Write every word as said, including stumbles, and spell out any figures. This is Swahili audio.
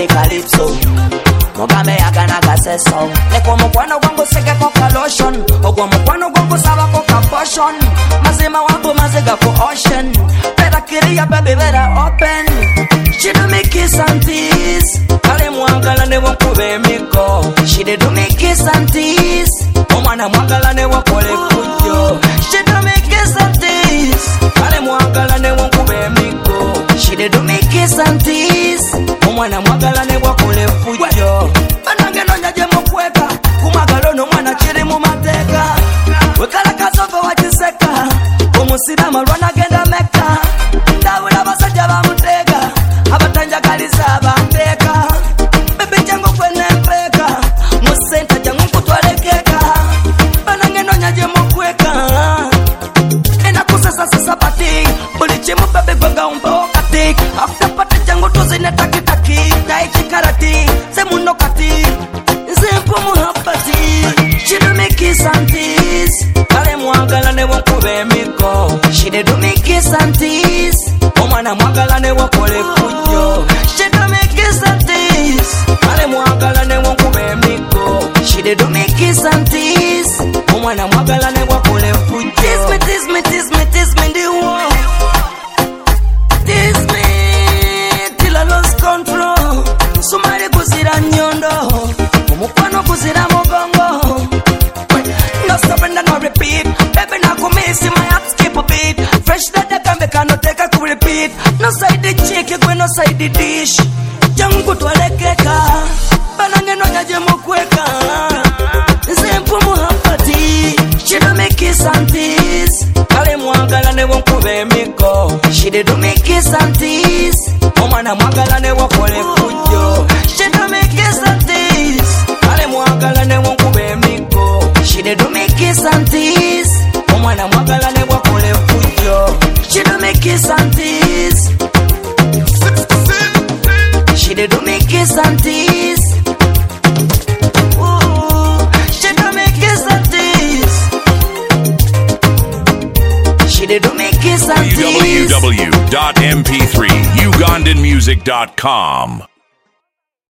me calypso. Mugambe agana gaseso. Neko mukwano gwangu sege koka lotion. Ogwa mukwano gwangu saba koka potion. Mazima wangu mazega ko ocean. Better kiria baby better open. She do me kiss and tease. Kale mwangala ne wakube miko. She do me kiss and tease. Omwana mwangala ne wakole kujo. She do me kiss and tease. Kale mwangala ne wakube miko. She do me kiss and tease. Omwana mwangala ne wakole kujo. Banange no nyaje mukweka. Kumagalo no mwana chiri mu mateka. Wekala kasoko wachiseka. Omusira malwana genda meka. Ndawula basajja bamuteka. Abatanja kaliza abanteka. Bebe jango kwene mpeka. Musenta jangu kutwalekeka. Banange no nyaje mukweka. Ena kusesa sasa pati. Bulichi mu bebe gwenga umbo kati. After pati jangu tuzine taki taki. Daichi karati. Semuno kati. Zempo muhapati. She do me kiss and tease. Kale mwangala ne wakube miko. She do me kiss and tease. Omwana mwangala ne wakole kujo. She do me kiss and tease. Kale mwangala ne wakube miko. She do me kiss and tease. Omwana mwangala ne wakole kujo. Tease me, tease me, tease me, tease me the one. Tease me till I lose control. Sumari kuzira nyondo. Umukwano kuzira mogongo. No stop and no repeat. Baby na kumisi my heart skip a beat. Fresh that the can be cannot take a to repeat. No side the chick you no side the dish. Jangu twalekeka. Banange no nyaje mukweka. Zempo muhapati. She do me kiss and tease. Kale mwangala ne wankube miko. She do me kiss and tease. Omwana mwangala ne wakole kujo. She do me kiss and tease. Kale mwangala ne wankube miko. She do me kiss and tease. Omwana mwangala ne wakole kujo. She do me kiss and tease. She do me kiss and tease. Ooh, she do me kiss and tease. She do me kiss and tease. w w w dot m p three ugandan music dot com